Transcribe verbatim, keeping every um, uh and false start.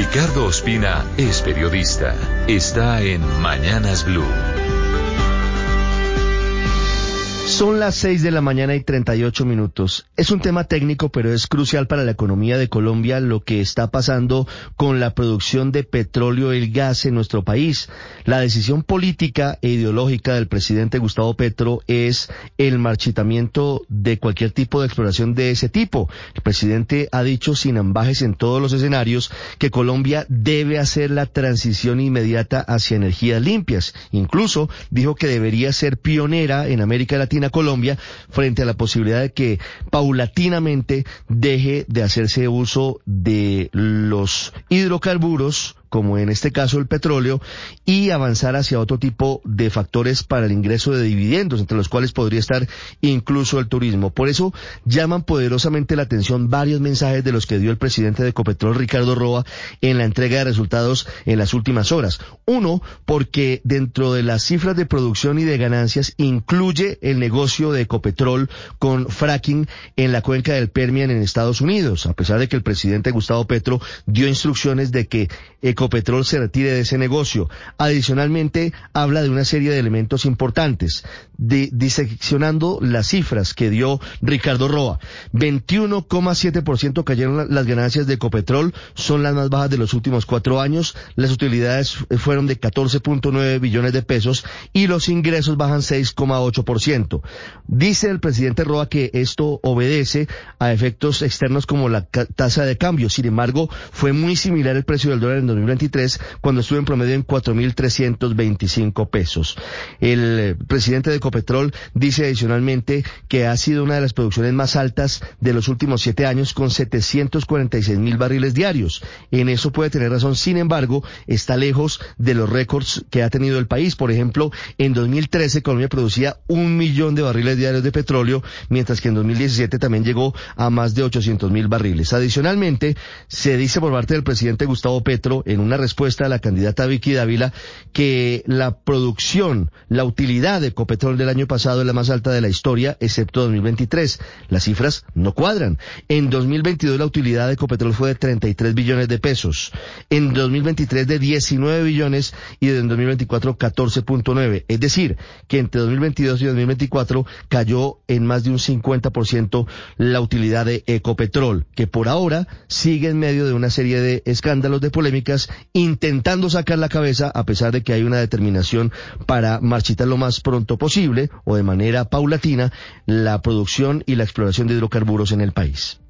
Ricardo Ospina es periodista. Está en Mañanas Blue. Son las seis de la mañana y treinta y ocho minutos. Es un tema técnico, pero es crucial para la economía de Colombia lo que está pasando con la producción de petróleo y el gas en nuestro país. La decisión política e ideológica del presidente Gustavo Petro es el marchitamiento de cualquier tipo de exploración de ese tipo. El presidente ha dicho sin ambajes en todos los escenarios que Colombia debe hacer la transición inmediata hacia energías limpias. Incluso dijo que debería ser pionera en América Latina Colombia frente a la posibilidad de que paulatinamente deje de hacerse uso de los hidrocarburos, como en este caso el petróleo, y avanzar hacia otro tipo de factores para el ingreso de dividendos, entre los cuales podría estar incluso el turismo. Por eso llaman poderosamente la atención varios mensajes de los que dio el presidente de Ecopetrol, Ricardo Roa, en la entrega de resultados en las últimas horas. Uno, porque dentro de las cifras de producción y de ganancias incluye el negocio de Ecopetrol con fracking en la cuenca del Permian en Estados Unidos, a pesar de que el presidente Gustavo Petro dio instrucciones de que Ecopetrol se retire de ese negocio. Adicionalmente, habla de una serie de elementos importantes, de, diseccionando las cifras que dio Ricardo Roa. veintiuno coma siete por ciento cayeron las ganancias de Ecopetrol, son las más bajas de los últimos cuatro años. Las utilidades fueron de catorce punto nueve billones de pesos y los ingresos bajan seis coma ocho por ciento. Dice el presidente Roa que esto obedece a efectos externos como la tasa de cambio. Sin embargo, fue muy similar el precio del dólar en dos mil veintitrés, cuando estuvo en promedio en cuatro mil trescientos veinticinco pesos. El eh, presidente de Ecopetrol dice adicionalmente que ha sido una de las producciones más altas de los últimos siete años, con setecientos cuarenta y seis mil barriles diarios. En eso puede tener razón, sin embargo, está lejos de los récords que ha tenido el país. Por ejemplo, en dos mil trece Colombia producía un millón de barriles diarios de petróleo, mientras que en dos mil diecisiete también llegó a más de ochocientos mil barriles. Adicionalmente, se dice por parte del presidente Gustavo Petro, en una respuesta a la candidata Vicky Dávila, que la producción, la utilidad de Ecopetrol del año pasado es la más alta de la historia, excepto dos mil veintitrés. Las cifras no cuadran. En dos mil veintidós la utilidad de Ecopetrol fue de treinta y tres billones de pesos. En dos mil veintitrés de diecinueve billones y en dos mil veinticuatro catorce punto nueve. Es decir, que entre dos mil veintidós y dos mil veinticuatro cayó en más de un cincuenta por ciento la utilidad de Ecopetrol, que por ahora sigue en medio de una serie de escándalos, de polémicas, intentando sacar la cabeza, a pesar de que hay una determinación para marchitar lo más pronto posible o de manera paulatina la producción y la exploración de hidrocarburos en el país.